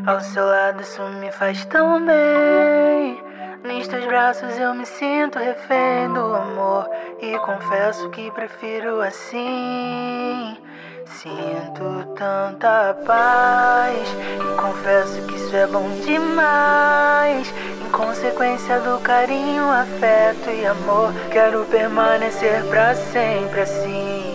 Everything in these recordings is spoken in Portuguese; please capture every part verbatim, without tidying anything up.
Ao seu lado isso me faz tão bem. Nos teus braços eu me sinto refém do amor, e confesso que prefiro assim. Sinto tanta paz, e confesso que isso é bom demais. Em consequência do carinho, afeto e amor, quero permanecer pra sempre assim.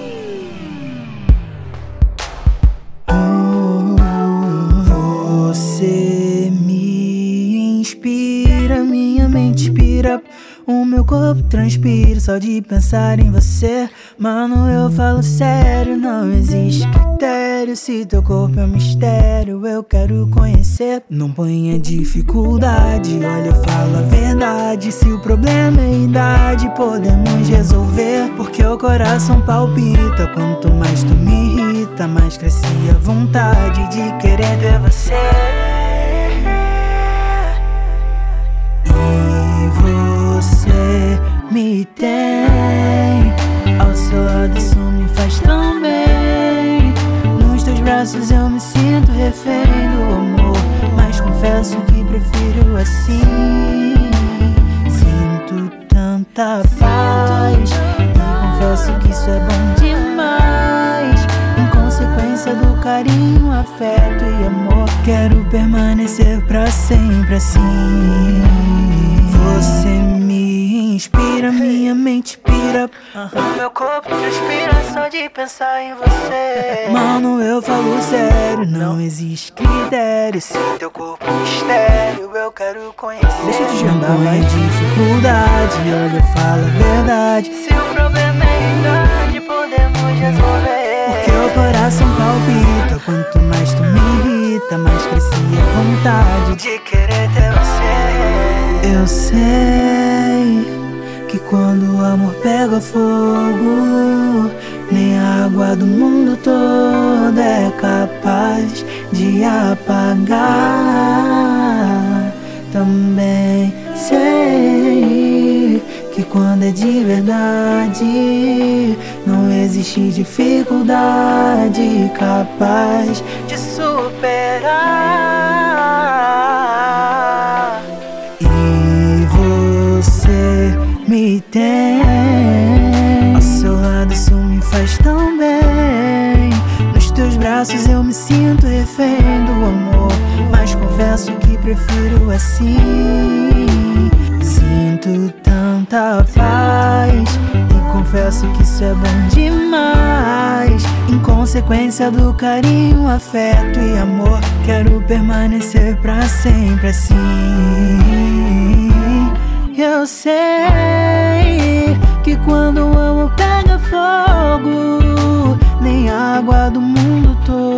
Você me inspira, minha mente inspira, o meu corpo transpira só de pensar em você. Mano, eu falo sério, não existe critério. Se teu corpo é um mistério, eu quero conhecer. Não ponha dificuldade, olha, fala a verdade. Se o problema é idade, podemos resolver. Porque o coração palpita, quanto mais tu me irrita, mais cresce a vontade de querer ver você. Você me tem, ao seu lado isso me faz tão bem. Nos teus braços eu me sinto refém do amor, mas confesso que prefiro assim. Sinto tanta paz, e confesso que isso é bom demais. Em consequência do carinho, afeto e amor, quero permanecer pra sempre assim. Você me inspira, minha mente pira, o meu corpo transpira só de pensar em você. Mano, eu falo sério, não existe critério. Se teu corpo é um mistério, eu quero conhecer. Deixa eu te jantar, vai dificuldade, olha, fala a verdade. Se o problema é idade, podemos resolver. Porque o coração palpita, quanto mais tu me irrita, mais cresce a vontade de querer ter você. Eu sei que quando o amor pega fogo, nem a água do mundo todo é capaz de apagar. Também sei que quando é de verdade, não existe dificuldade capaz de superar. E você me tem, ao seu lado isso me faz tão bem. Nos teus braços eu me sinto refém do amor, mas confesso que prefiro assim. Sinto tanta paz, e confesso que isso é bom demais. Em consequência do carinho, afeto e amor, quero permanecer pra sempre assim. Eu sei que quando o amor pega fogo, nem a água do mundo todo